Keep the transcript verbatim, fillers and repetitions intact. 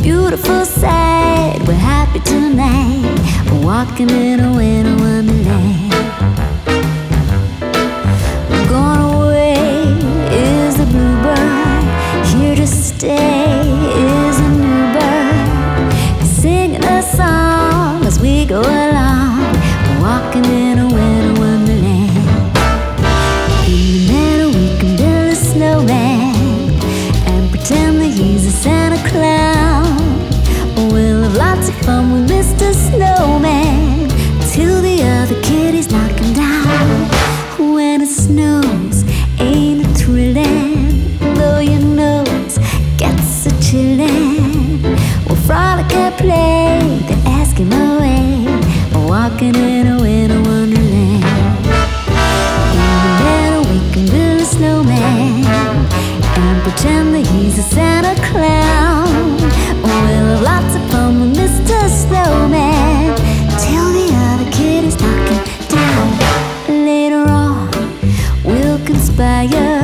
beautiful sight. We're happy tonight. We're walking in a winter wonderland. Gone away is the bluebird. Here to stay is a new bird. He's singing a song as we go along. We're walking in a winter wonderland. In the meadow we can build a snowman and pretend that he's a Santa Claus. We'll have lots of fun with Mister Snowman till the other kitties knock him down. When it snows, ain't it thrilling? Though your nose gets a chillin', we'll frolic and play the Eskimo way. We're walking in a winter wonderland. In the meadow we can build a snowman and pretend that he's a Santa Claus. We'll have lots of fun with Mister Snowman till the other kitties knock him down. Later on we'll conspire